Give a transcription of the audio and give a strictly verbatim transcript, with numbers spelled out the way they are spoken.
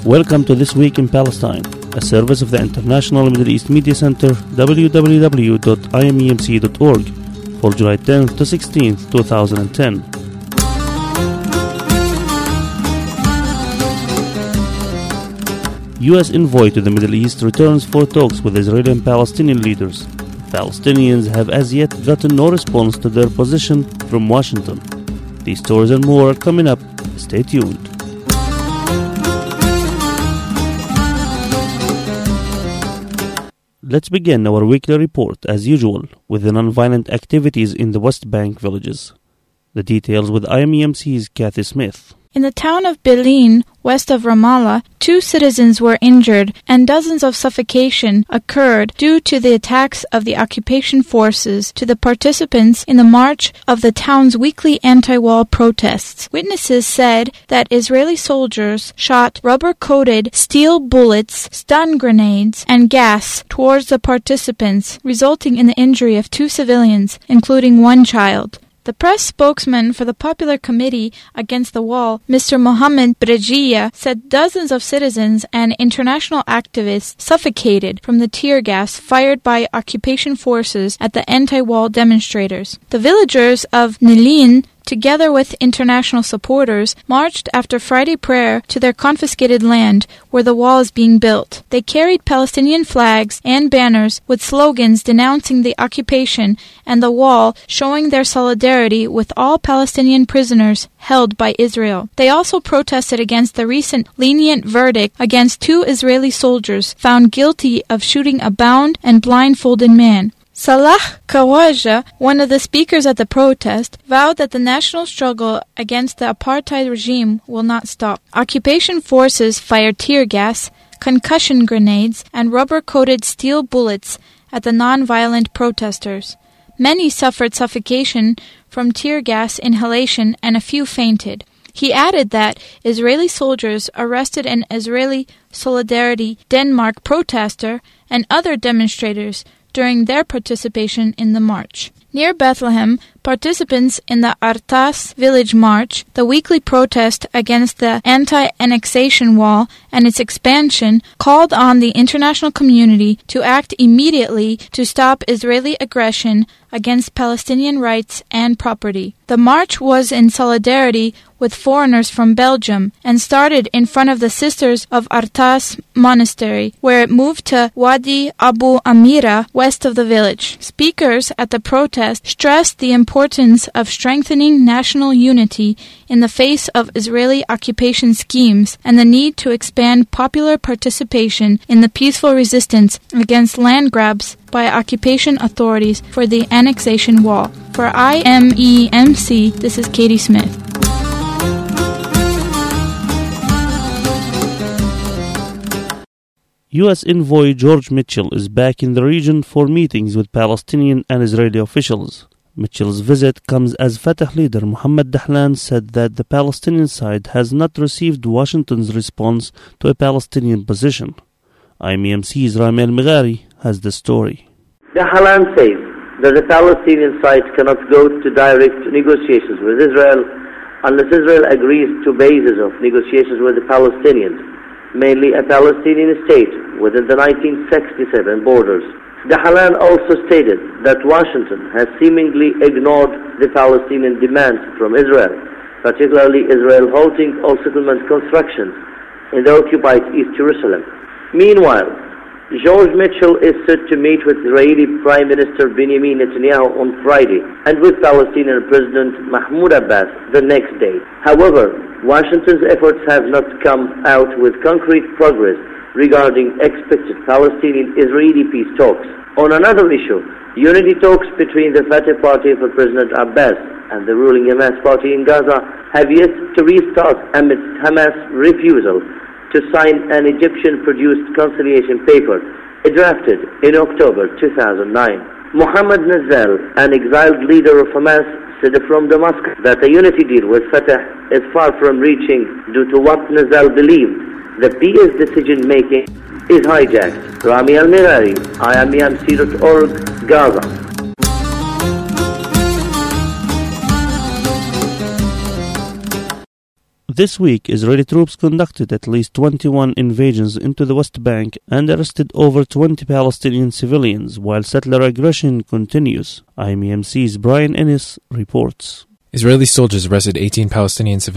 Welcome to This Week in Palestine, a service of the International Middle East Media Center, w w w dot i m e m c dot org, for July tenth to sixteenth, twenty ten. U S envoy to the Middle East returns for talks with Israeli and Palestinian leaders. Palestinians have as yet gotten no response to their position from Washington. These stories and more are coming up. Stay tuned. Let's begin our weekly report, as usual, with the non-violent activities in the West Bank villages. The details with I M E M C's Kathy Smith. In the town of Bil'in, west of Ramallah, two citizens were injured and dozens of suffocation occurred due to the attacks of the occupation forces to the participants in the march of the town's weekly anti-wall protests. Witnesses said that Israeli soldiers shot rubber-coated steel bullets, stun grenades, and gas towards the participants, resulting in the injury of two civilians, including one child. The press spokesman for the Popular Committee Against the Wall, Mister Mohammed Bregia, said dozens of citizens and international activists suffocated from the tear gas fired by occupation forces at the anti-wall demonstrators. The villagers of Nilin, together with international supporters, marched after Friday prayer to their confiscated land where the wall is being built. They carried Palestinian flags and banners with slogans denouncing the occupation and the wall, showing their solidarity with all Palestinian prisoners held by Israel. They also protested against the recent lenient verdict against two Israeli soldiers found guilty of shooting a bound and blindfolded man. Salah Khawaja, one of the speakers at the protest, vowed that the national struggle against the apartheid regime will not stop. Occupation forces fired tear gas, concussion grenades, and rubber-coated steel bullets at the non-violent protesters. Many suffered suffocation from tear gas inhalation and a few fainted. He added that Israeli soldiers arrested an Israeli Solidarity Denmark protester and other demonstrators during their participation in the march. Near Bethlehem, participants in the Artas village march, the weekly protest against the anti-annexation wall and its expansion, called on the international community to act immediately to stop Israeli aggression against Palestinian rights and property. The march was in solidarity with foreigners from Belgium and started in front of the Sisters of Artas Monastery, where it moved to Wadi Abu Amira, west of the village. Speakers at the protest stressed the importance of strengthening national unity in the face of Israeli occupation schemes and the need to expand popular participation in the peaceful resistance against land grabs by occupation authorities for the annexation wall. For I M E M C, this is Katie Smith. U S envoy George Mitchell is back in the region for meetings with Palestinian and Israeli officials. Mitchell's visit comes as Fatah leader Mohammed Dahlan said that the Palestinian side has not received Washington's response to a Palestinian position. I M E M C's Rami Al-Mighari has the story. Dahlan says that the Palestinian side cannot go to direct negotiations with Israel unless Israel agrees to basis of negotiations with the Palestinians, mainly a Palestinian state within the nineteen sixty-seven borders. Dahlan also stated that Washington has seemingly ignored the Palestinian demands from Israel, particularly Israel halting all settlement constructions in the occupied East Jerusalem. Meanwhile, George Mitchell is set to meet with Israeli Prime Minister Benjamin Netanyahu on Friday and with Palestinian President Mahmoud Abbas the next day. However, Washington's efforts have not come out with concrete progress regarding expected Palestinian-Israeli peace talks. On another issue, unity talks between the Fatah party for President Abbas and the ruling Hamas party in Gaza have yet to restart amidst Hamas' refusal to sign an Egyptian-produced conciliation paper drafted in October two thousand nine. Mohammed Nazzal, an exiled leader of Hamas, said from Damascus that a unity deal with Fatah is far from reaching due to what Nazzal believed the P S decision-making is hijacked. Rami Al-Mighari, I M E M C dot org, Gaza. This week, Israeli troops conducted at least twenty-one invasions into the West Bank and arrested over twenty Palestinian civilians, while settler aggression continues. I M E M C's Brian Ennis reports. Israeli soldiers arrested eighteen Palestinian civilians